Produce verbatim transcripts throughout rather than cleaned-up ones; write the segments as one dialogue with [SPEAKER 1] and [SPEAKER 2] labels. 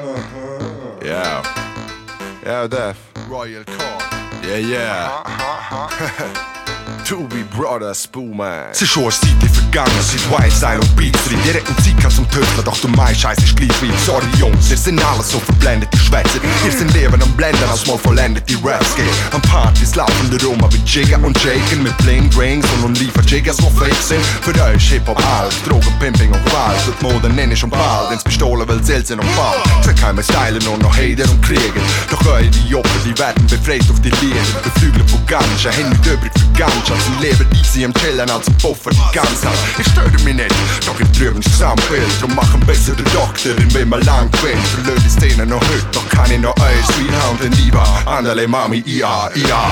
[SPEAKER 1] Yeah. Yeah, Def.
[SPEAKER 2] Royal Court.
[SPEAKER 1] Yeah, yeah. Two-B Brothers, Boomer.
[SPEAKER 2] Es ist schon eine Zeit vergangen, seit Wildstyle und Beats drin. Die retten Zeit zum Töten, doch du meinst, Scheiß ist gleich wie. Sorry Jungs, ihr sind alle so verblendet, die Schwätze. Ihr sind Leben am Blenden, als mal vollendet die Raps geht. Am Partys laufen die Roma wie Jigger und Shaken mit Bling Rings und unliefert Jiggers, wo fake sind. Für euch Hip-Hop alt, Drogen, Pimping und Gewalt. Wird Mode nenn ich und bald, ins Pistolen will selten und bald. Sind keine Style, nur noch Hater und Krieger. Doch eure Jobber, die werden befreit auf die Lieder. Beflügelt von Ganja, haben nicht übrig für Ganja. Zum Leben easy am Chillen als ein Puffer die ganze Zeit. Ich störe mich nicht, doch ich drüben das Gesamtbild. Drum machen besser den Doktor, in wem man lang bin. Verlöre die Szene noch heute, doch kann ich noch euch Sweet Hound und Diva. Andale Mami, ja, ja.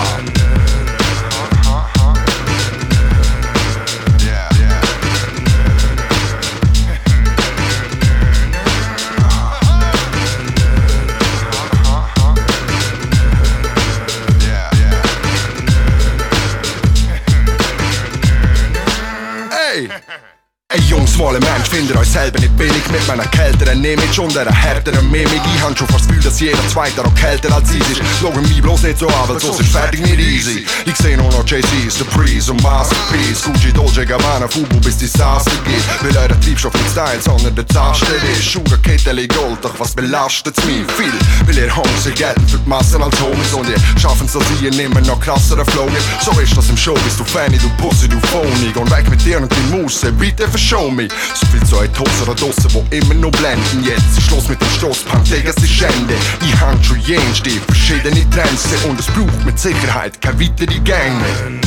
[SPEAKER 2] Ey Jungs, mal ein Mensch, findet euch selber nicht billig mit meiner kälteren Image und einer härteren Mimik. Ich hab schon fast das Gefühl, dass jeder Zweite noch kälter als ich ist. Schauen mich bloß nicht so an, weil so ist fertig nicht easy. Ich seh nur noch Jay-Z's, The Priest und Masterpiece. Gucci, Dolce Gabbana, Fubu, bis Desaster geht. Weil euer Triebstoff nicht Style, sondern der Zaster ist. Schuhe, Kettele, Gold, doch was belastet's mich? Viel, weil ihr Hungser gelten für die Massen als Homies. Und ihr schaffen's, dass ihr nimmer noch krassere Flow gibt. So ist das im Show, bist du Fanny, du Pussy, du Phony. Und weg mit dir und die Musse, bitte verschau mich. So viel zu euch Toser da draussen, wo immer noch blenden. Jetzt ist Schluss mit dem Stoßpunk, Digga, es ist Ende. Ich hab schon jeden Stil, verschiedene Trends. Und es braucht mit Sicherheit keine weitere Gang mehr.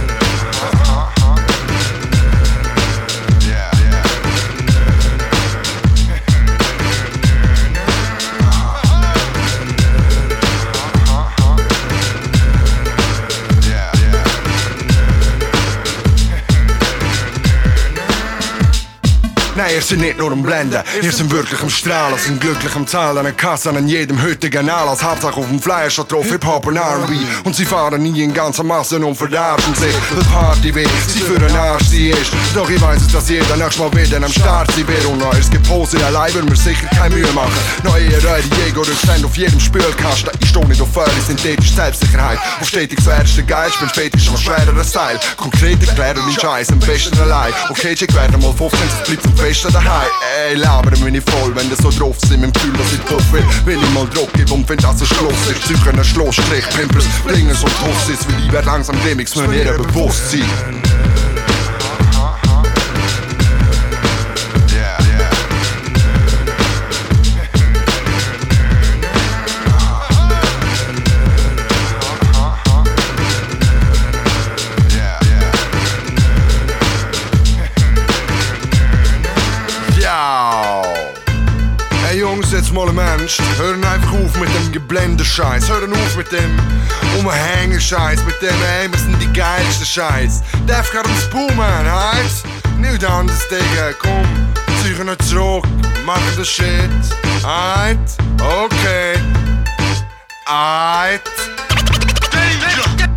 [SPEAKER 2] Nein, ihr seid nicht nur am Blenden, ihr seid wirklich am Strahlen, sind glücklich am Zahlen, an Kasse an jedem heutigen Anlass, Hauptsache auf dem Fleisch, statt drauf Hip-Hop und R and B. Und sie fahren nie in ganzer Masse und verarschen sich, weil Party will, sie für den Arsch sie ist. Doch ich weiss es, dass jeder nächstes Mal wieder am Start sie wird. Und neues Gepose allein würde mir sicher keine Mühe machen. Neue eure Jäger-Rückstände auf jedem Spülkasten. Ich steh nicht auf eure synthetische Selbstsicherheit, auf stetig zuerst der Geist, bin fetisch am schwererer Style. Konkret erkläre den Scheiß am besten allein. Okay, check werde mal fünfzehn, es bleibt zum Festen daheim. Ey, labern mich nicht voll, wenn du so drauf sind mit dem Gefühl, dass ich drauf will. Will ich mal Druck geben und find das ein Schluss. Ich züge einen Schlussstrich, Pimpers, Blingen so Tossis, weil ich werd langsam Remix, müssen ihr bewusst sein. Hey Jungs, jetzt mal ein Mensch, hören einfach auf mit dem geblendeten Scheiß, hören auf mit dem Umhängen-Scheiß, mit dem, ey, wir sind die geilsten Scheiß. Def geht ums Boomen, heißt? Nicht anders, Digga, komm, ziehen nicht zurück, machen den Shit, alright? Okay, alright. Danger!